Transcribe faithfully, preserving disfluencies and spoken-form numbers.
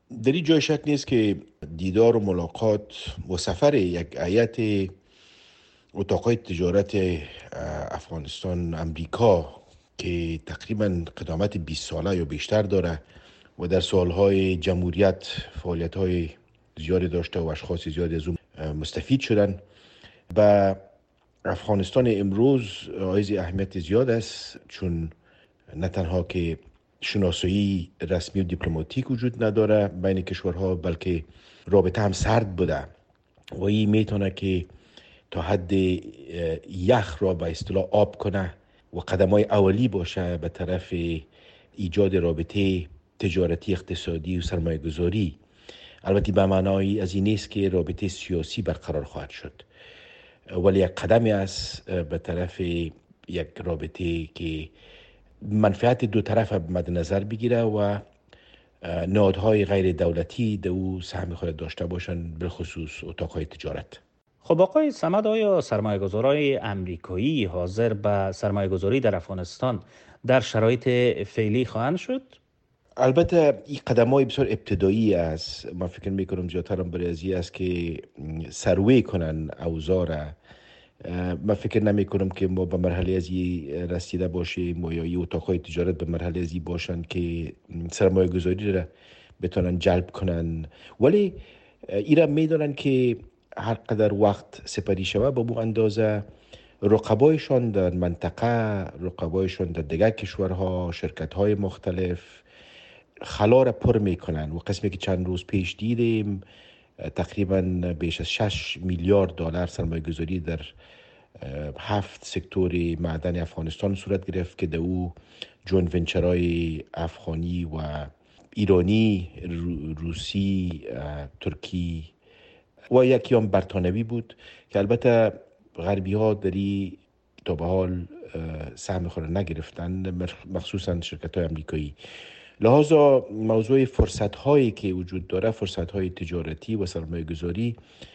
در این جای شک نیست که دیدار و ملاقات و سفر یک هیئت اتاقای تجارت افغانستان امریکا که تقریبا قدامت بیست ساله یا بیشتر داره و در سالهای جمهوریت فعالیت‌های زیادی داشته و اشخاص زیادی از اون مستفید شدن. و افغانستان امروز حائز اهمیت زیاد است، چون نه تنها که شناسایی رسمی و دیپلماتیک وجود نداره بین کشورها، بلکه رابطه هم سرد بوده و این میتونه که تا حد یخ را به اصطلاح آب کنه و قدم های اولی باشه به طرف ایجاد رابطه تجارتی، اقتصادی و سرمایه گذاری. البته به معنای از این نیست که رابطه سیاسی برقرار خواهد شد، ولی یک قدمی است به طرف یک رابطه که منفعت دو طرف مد نظر بگیره و نهادهای غیر دولتی در او سهم خود داشته باشند، بالخصوص اتاقهای تجارت. خب آقای صمد، آیا سرمایه‌گذارای امریکایی حاضر به سرمایه‌گذاری در افغانستان در شرایط فعلی خواهند شد؟ البته این قدم های بسیار ابتدایی است. من فکر میکنم زیادتر هم برای ازی است که سروی کنن اوضاع. من فکر نمی کنم که ما به مرحله از این رسیده باشیم و یا این اتاقهای تجارت به مرحله از این باشند که سرمایه گذاری را بتونن جلب کنن، ولی ایرا میدونن که هر قدر وقت سپری شود به بو اندازه رقبایشان در منطقه، رقبایشان در دیگر کشورها، شرکت‌های مختلف خلا را پر میکنن و قسمی که چند روز پیش دیدیم تقریبا بیش از شش میلیارد دلار سرمایه گذاری در هفت سکتور معدن افغانستان صورت گرفت که در او جوین ونچرهای افغانی و ایرانی، روسی، ترکی و یکی هم برطانوی بود که البته غربی ها دری تا به حال سهم خود نگرفتن، مخصوصا شرکت های امریکایی. لحاظا موضوع فرصت هایی که وجود داره، فرصت های تجارتی و سرمایه گذاری،